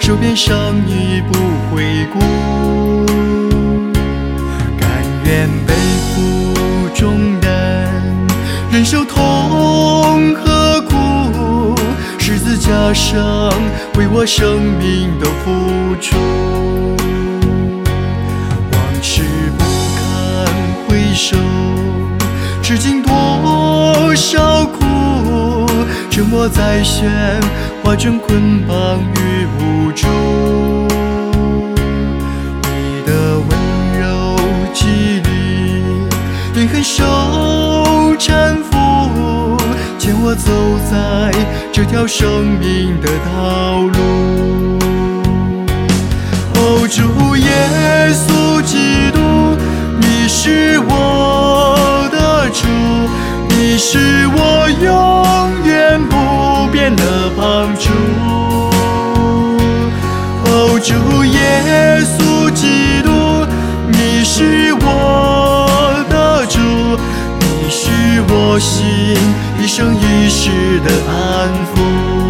手边上你不回顾，甘愿背负重担，忍受痛和苦，十字架上为我生命的付出。往事不堪回首，至今多少苦，沉默在喧哗中捆绑与无助。你的温柔激励，连痕手搀扶，牵我走在这条生命的道路。哦，主耶稣基督，你是我的主，你是我永远不变的帮助。哦，主耶稣基督，你是我的主，你是我心一生一世的安抚。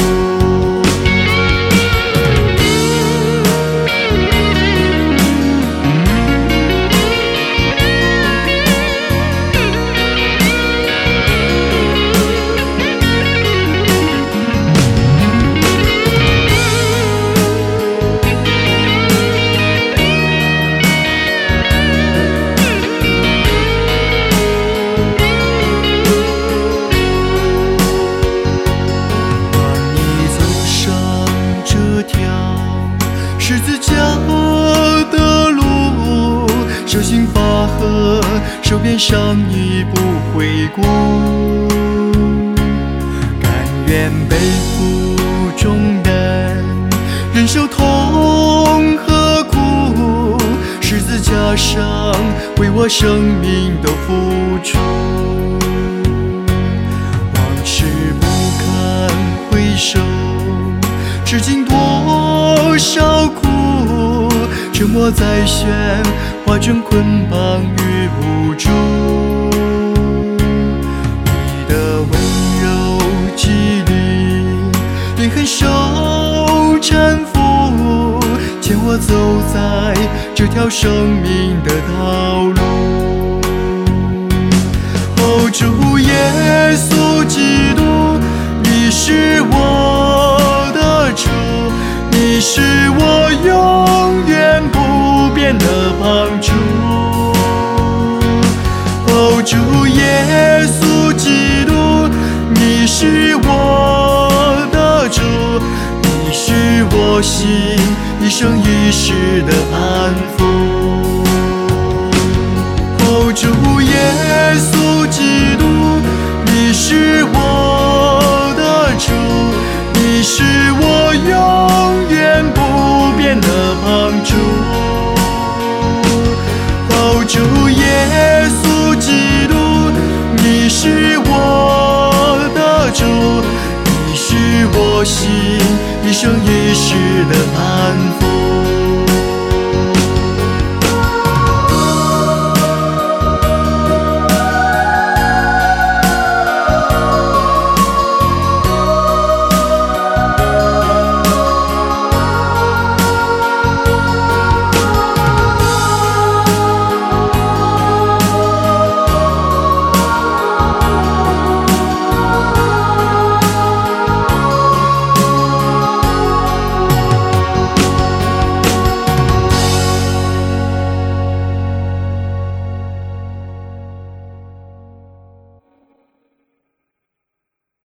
十字架的路，手心发黑，手边上你不回顾，甘愿背负重担，忍受痛和苦，十字架上为我生命的付出。往事不堪回首，至今多少苦，沉默在喧哗中捆绑与无助。你的温柔激励，连痕手搀扶，牵我走在这条生命的道路。哦，主耶稣基督，你是我的主，你是我永远不变的帮助。哦，主耶稣基督，你是我的主，你是我心一生一世的安抚。哦，主耶稣基督，你是我的主，你是我永远不变的帮助。哦，主耶稣基督，你是我的主，你是我心一生一世的安抚。